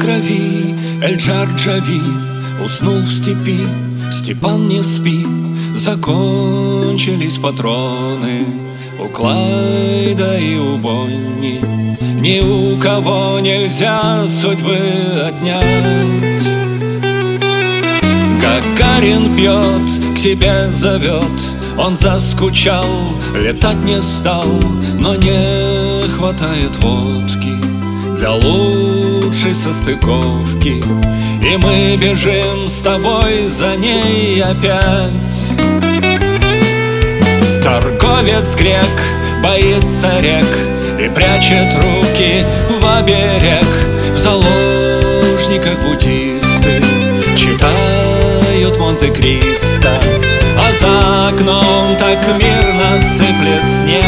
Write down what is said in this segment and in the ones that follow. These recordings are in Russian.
крови Эль-Джарджави уснул в степи. Степан, не спи, закончились патроны у Клайда и у Бонни. Ни у кого нельзя судьбы отнять. Гагарин пьет, к себе зовет. Он заскучал, летать не стал, но не хватает водки для лучшей состыковки. И мы бежим с тобой за ней опять. Торговец грек боится рек и прячет руки в оберег. В заложниках буддисты читают Монте-Кристо, а за окном так мирно сыплет снег.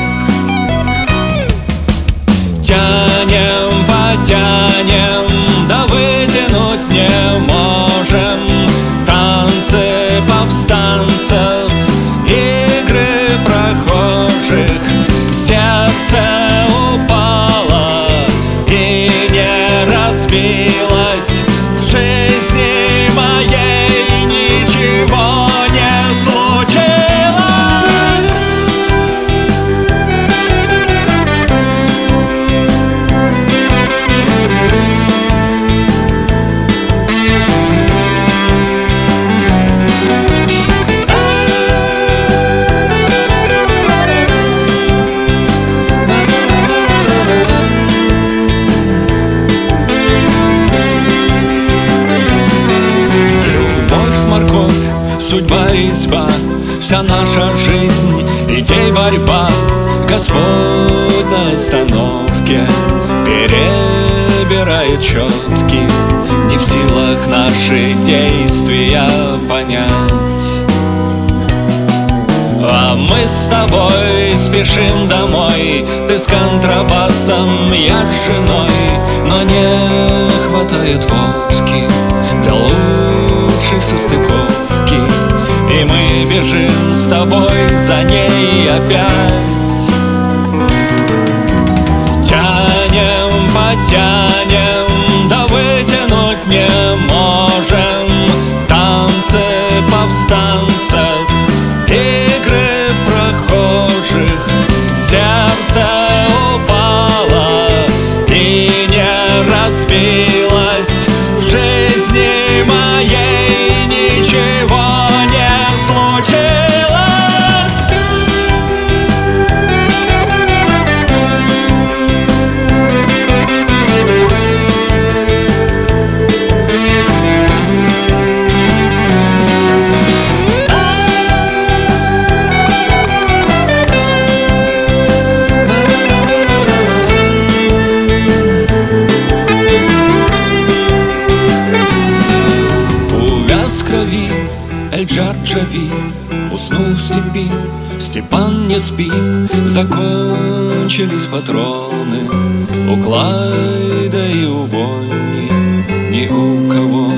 Тянем, потянем, да вытянуть не можем. Танцы повстанцев, игры прохожих. Сердце упало и не разбилось. В жизни моей ничего не случилось. Судьба, резьба, вся наша жизнь, идей борьба. Господь на остановке перебирает четки, не в силах наши действия понять. А мы с тобой спешим домой, ты с контрабасом, я с женой. Но не хватает водки для лучшей состыковки, и мы бежим с тобой за ней опять. Тянем, потянем, да вытянуть не можем. Танцы повстанцев, игры прохожих. Сердце упало и не разбилось. В жизни моей ничего не случилось. Эль-Джарджави уснул в степи. Степан, не спи, закончились патроны у Клайда и у Бонни. Ни у кого